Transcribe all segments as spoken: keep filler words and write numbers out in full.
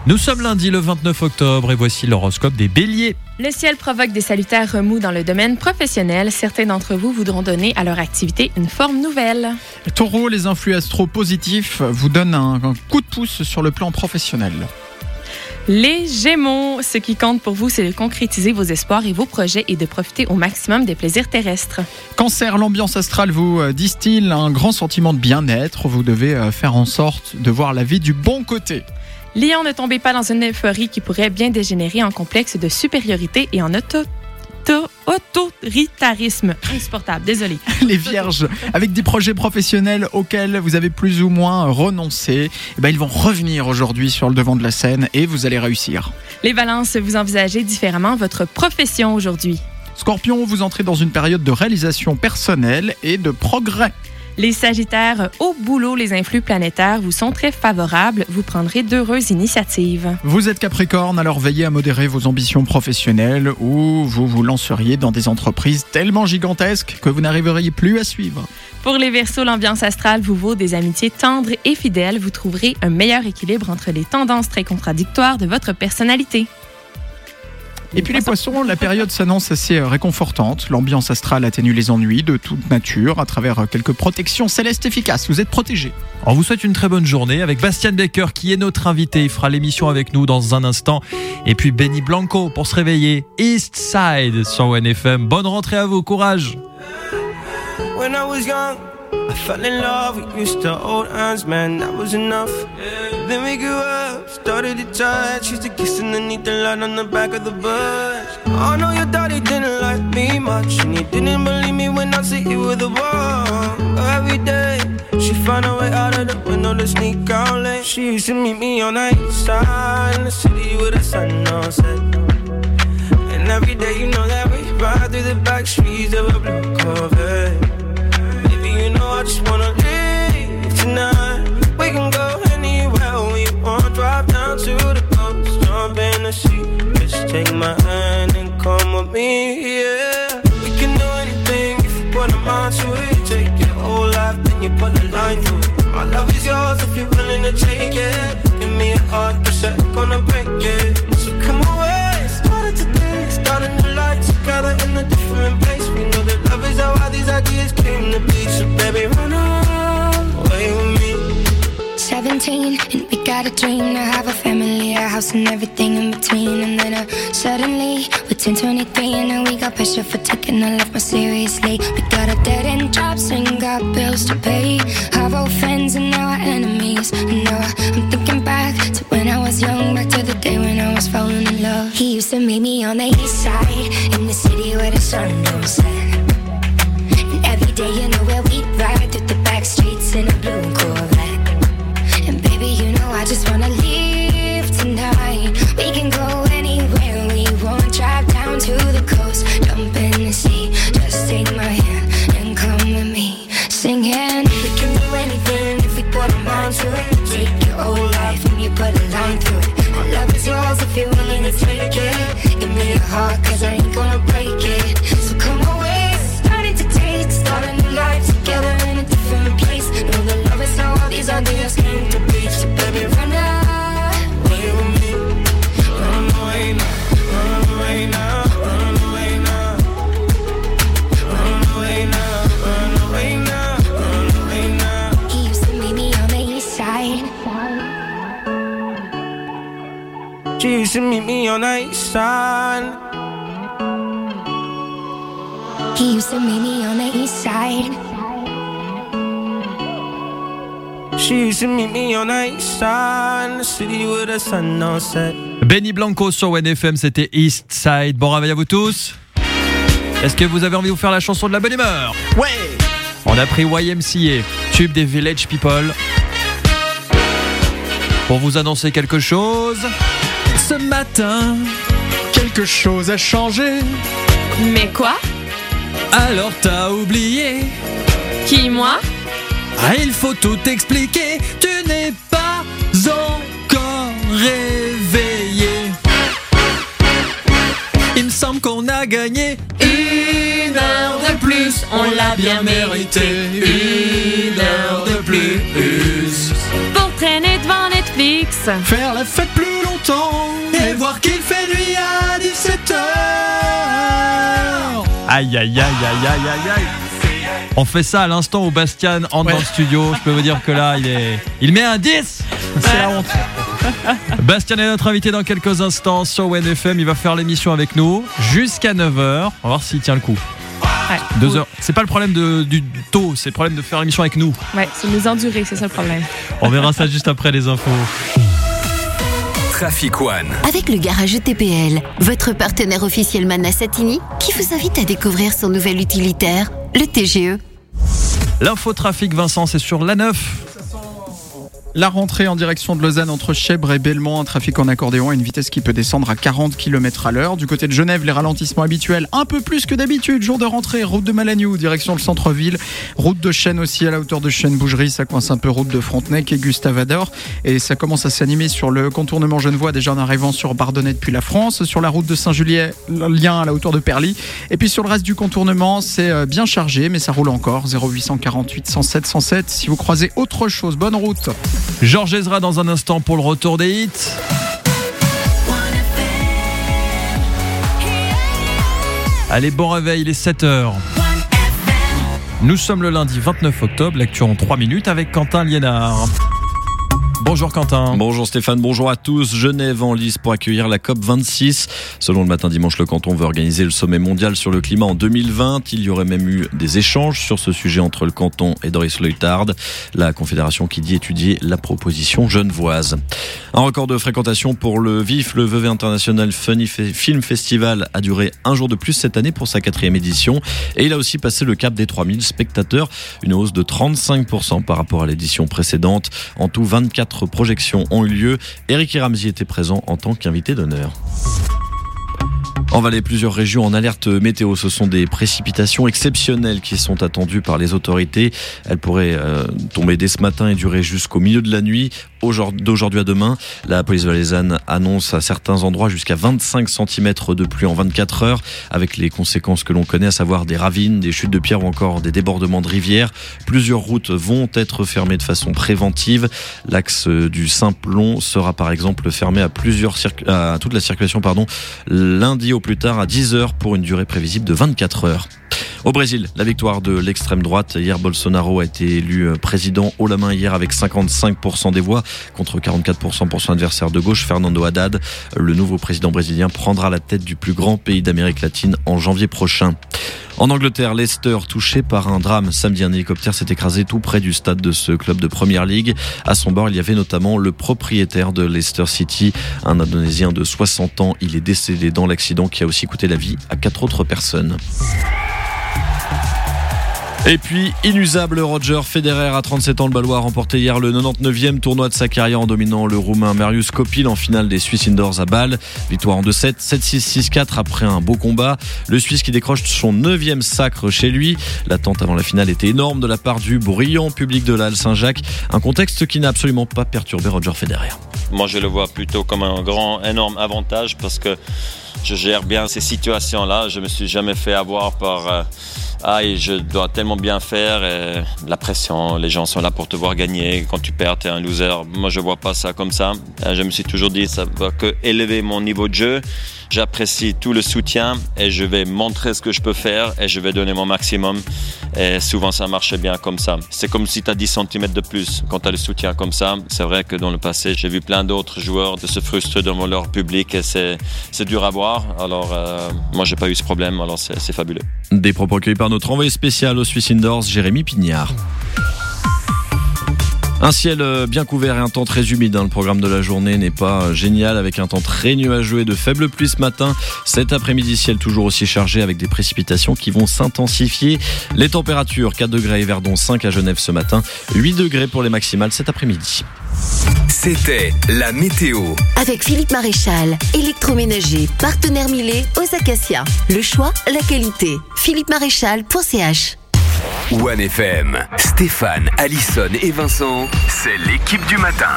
Nous sommes lundi le vingt-neuf octobre et voici l'horoscope des béliers. Le ciel provoque des salutaires remous dans le domaine professionnel. Certains d'entre vous voudront donner à leur activité une forme nouvelle. Taureau, les influx astro positifs vous donnent un, un coup de pouce sur le plan professionnel. Les Gémeaux, ce qui compte pour vous, c'est de concrétiser vos espoirs et vos projets et de profiter au maximum des plaisirs terrestres. Cancer, l'ambiance astrale vous distille un grand sentiment de bien-être. Vous devez faire en sorte de voir la vie du bon côté. Lion, ne tombez pas dans une euphorie qui pourrait bien dégénérer en complexe de supériorité et en auto... auto- autoritarisme. Insupportable, désolé. Les Vierges, avec des projets professionnels auxquels vous avez plus ou moins renoncé, eh ben ils vont revenir aujourd'hui sur le devant de la scène et vous allez réussir. Les Balances, vous envisagez différemment votre profession aujourd'hui. Scorpion, vous entrez dans une période de réalisation personnelle et de progrès. Les Sagittaires, au boulot, les influx planétaires vous sont très favorables. Vous prendrez d'heureuses initiatives. Vous êtes Capricorne, alors veillez à modérer vos ambitions professionnelles ou vous vous lanceriez dans des entreprises tellement gigantesques que vous n'arriveriez plus à suivre. Pour les Verseaux, l'ambiance astrale vous vaut des amitiés tendres et fidèles. Vous trouverez un meilleur équilibre entre les tendances très contradictoires de votre personnalité. Et puis les poissons, la période s'annonce assez réconfortante. L'ambiance astrale atténue les ennuis de toute nature à travers quelques protections célestes efficaces. Vous êtes protégés. On vous souhaite une très bonne journée avec Bastien Baker qui est notre invité. Il fera l'émission avec nous dans un instant. Et puis Benny Blanco pour se réveiller. East Side sur O N F M. Bonne rentrée à vous, courage. When I was young, I fell in love. We used to hold hands, man, that was enough. Yeah. Then we grew up, started to touch. Used to kiss underneath the light on the back of the bus. I know your daddy didn't like me much, and he didn't believe me when I said you were the one. Every day, she found a way out of the window to sneak out late. She used to meet me on the east side in the city with the sun on set. And every day, you know that we ride through the back streets of a blue Corvette. You know I just wanna leave tonight. We can go anywhere we want. Drive down to the coast, jump in the sea. Just take my hand and come with me, yeah. We can do anything if you put a mind to it. Take your whole life, then you put a line through it. My love is yours if you're willing to take it. Give me a heart, cause I'm gonna break it. So come away, started today. Start a new life together in a different place. We know that love is how all these ideas came to be. So baby, run away with me. seventeen, and we got a dream to have a family, a house and everything in between. And then uh, suddenly, we're ten twenty-three, and now we got pressure for taking our life more seriously. We got a dead end jobs and got bills to pay. Have old friends and now our enemies. And now I'm thinking back to when I was young, back to the day when I was falling in love. He used to meet me on the east side, in the city where the sun don't set. And every day, you know where we ride through the back streets in a blue Corvette. And baby, you know I just wanna leave tonight. We can go anywhere we want. Drive down to the coast, jump in the sea. Just take my hand and come with me, singing. We can do anything if we put our mind to it. Take your whole life and you put a line through it. My love is yours if you're willing to take it. Give me your heart, cause I ain't gonna break it. So come away, starting to taste. Start a new life together in a different place. Know that love is how all these ideas came to be. So baby, run away with me. Run away now, run away now, run away now. Run away now, run away now, run away now. He used to meet me on the east side. She used to meet me on the east side. He used to meet me on the east side. She used to meet me on the east side in the city with the sun on set. Benny Blanco sur O N F M, c'était East Side. Bon réveil à vous tous. Est-ce que vous avez envie de vous faire la chanson de la bonne humeur? Ouais. On a pris Y M C A, tube des Village People, pour vous annoncer quelque chose. Ce matin, Quelque chose a changé. Mais quoi? alors t'as oublié. Qui, moi? Ah, il faut tout expliquer. Tu n'es pas encore réveillé. Il me semble qu'on a gagné une heure de plus. On l'a bien mérité. Une heure de plus. Pour traîner devant Netflix. Faire la fête plus longtemps. temps et voir qu'il fait nuit à dix-sept heures. Aïe, aïe, aïe, aïe, aïe, aïe, aïe. On fait ça à l'instant où Bastien entre Ouais. dans le studio. Je peux vous dire que là, il est, il met un dix. C'est la honte. Bastien est notre invité dans quelques instants sur W N F M. Il va faire l'émission avec nous jusqu'à neuf heures. On va voir s'il tient le coup. Ouais. Deux heures. C'est pas le problème de, du taux, c'est le problème de faire l'émission avec nous. Ouais, c'est nous endurer, c'est ça le problème. On verra ça juste après les infos. Traffic One. Avec le garage T P L, votre partenaire officiel Manna Satini, qui vous invite à découvrir son nouvel utilitaire, le T G E. L'infotrafic, Vincent, c'est sur l'A neuf. La rentrée en direction de Lausanne entre Chèvres et Belmont, un trafic en accordéon à une vitesse qui peut descendre à quarante kilomètres à l'heure. Du côté de Genève, les ralentissements habituels, un peu plus que d'habitude. Jour de rentrée, route de Malagnou, direction le centre-ville. Route de Chêne aussi à la hauteur de Chêne-Bougerie, ça coince un peu route de Frontenac et Gustave-Ador. Et ça commence à s'animer sur le contournement Genevois, déjà en arrivant sur Bardonnay depuis la France. Sur la route de Saint-Julien, lien à la hauteur de Perly. Et puis sur le reste du contournement, c'est bien chargé, mais ça roule encore. zéro huit cent quarante-huit cent sept cent sept. Si vous croisez autre chose, bonne route. Georges Ezra dans un instant pour le retour des hits. Allez, bon réveil, il est sept heures. Nous sommes le lundi vingt-neuf octobre, l'actu en trois minutes avec Quentin Liénard. Bonjour Quentin. Bonjour Stéphane, bonjour à tous. Genève en lice pour accueillir la COP vingt-six. Selon le matin dimanche, le canton veut organiser le sommet mondial sur le climat en deux mille vingt. Il y aurait même eu des échanges sur ce sujet entre le canton et Doris Leuthard, la confédération qui dit étudier la proposition genevoise. Un record de fréquentation pour le V I F, le Vevey International Funny Film Festival, a duré un jour de plus cette année pour sa quatrième édition. Et il a aussi passé le cap des trois mille spectateurs, une hausse de trente-cinq pour cent par rapport à l'édition précédente. En tout, vingt-quatre projections ont eu lieu. Eric et Ramsey étaient présents en tant qu'invité d'honneur. En Valais, plusieurs régions en alerte météo. Ce sont des précipitations exceptionnelles qui sont attendues par les autorités. Elles pourraient euh, tomber dès ce matin et durer jusqu'au milieu de la nuit. D'aujourd'hui à demain, la police valaisanne annonce à certains endroits jusqu'à vingt-cinq centimètres de pluie en vingt-quatre heures, avec les conséquences que l'on connaît, à savoir des ravines, des chutes de pierres ou encore des débordements de rivières. Plusieurs routes vont être fermées de façon préventive. L'axe du Simplon sera par exemple fermé à, plusieurs circu- à toute la circulation pardon, lundi au plus tard à dix heures pour une durée prévisible de vingt-quatre heures. Au Brésil, la victoire de l'extrême droite. Hier, Bolsonaro a été élu président haut la main hier avec cinquante-cinq pour cent des voix contre quarante-quatre pour cent pour son adversaire de gauche, Fernando Haddad. Le nouveau président brésilien prendra la tête du plus grand pays d'Amérique latine en janvier prochain. En Angleterre, Leicester touché par un drame. Samedi, un hélicoptère s'est écrasé tout près du stade de ce club de Première Ligue. À son bord, il y avait notamment le propriétaire de Leicester City, un Indonésien de soixante ans. Il est décédé dans l'accident qui a aussi coûté la vie à quatre autres personnes. Et puis, inusable, Roger Federer à trente-sept ans, le Balois a remporté hier le quatre-vingt-dix-neuvième tournoi de sa carrière en dominant le Roumain Marius Copil en finale des Swiss Indoors à Bâle. Victoire en deux sept, sept six, six quatre après un beau combat. Le Suisse qui décroche son neuvième sacre chez lui. L'attente avant la finale était énorme de la part du brillant public de la Halle Saint-Jacques. Un contexte qui n'a absolument pas perturbé Roger Federer. Moi, je le vois plutôt comme un grand, énorme avantage parce que je gère bien ces situations-là. Je me suis jamais fait avoir par... Euh, Ah, et je dois tellement bien faire, et la pression, les gens sont là pour te voir gagner. Quand tu perds, t'es un loser. Moi, je vois pas ça comme ça. Je me suis toujours dit, ça va que élever mon niveau de jeu. J'apprécie tout le soutien et je vais montrer ce que je peux faire et je vais donner mon maximum. Et souvent, ça marche bien comme ça. C'est comme si tu as dix centimètres de plus quand tu as le soutien comme ça. C'est vrai que dans le passé, j'ai vu plein d'autres joueurs de se frustrer devant leur public et c'est, c'est dur à voir. Alors, euh, moi, j'ai pas eu ce problème, alors c'est, c'est fabuleux. Des propos recueillis par notre envoyé spécial au Swiss Indoors, Jérémy Pignard. Un ciel bien couvert et un temps très humide. Le programme de la journée n'est pas génial avec un temps très nuageux et de faibles pluies ce matin. Cet après-midi, ciel toujours aussi chargé avec des précipitations qui vont s'intensifier. Les températures, quatre degrés à Verdon, cinq à Genève ce matin, huit degrés pour les maximales cet après-midi. C'était la météo. Avec Philippe Maréchal, électroménager, partenaire Millet aux Acacias. Le choix, la qualité. philippe maréchal point c h. One F M, Stéphane, Alison et Vincent, c'est l'équipe du matin.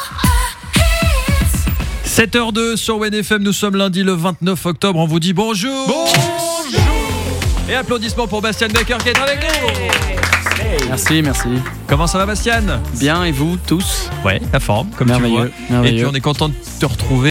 sept heures deux sur One F M, nous sommes lundi le vingt-neuf octobre, on vous dit bonjour. Bonjour. Et applaudissements pour Bastien Becker qui est avec nous. Merci, merci. Comment ça va Bastien ? Bien, et vous tous ? Ouais, la forme, comme merveilleux, tu vois. merveilleux. Et puis on est content de te retrouver.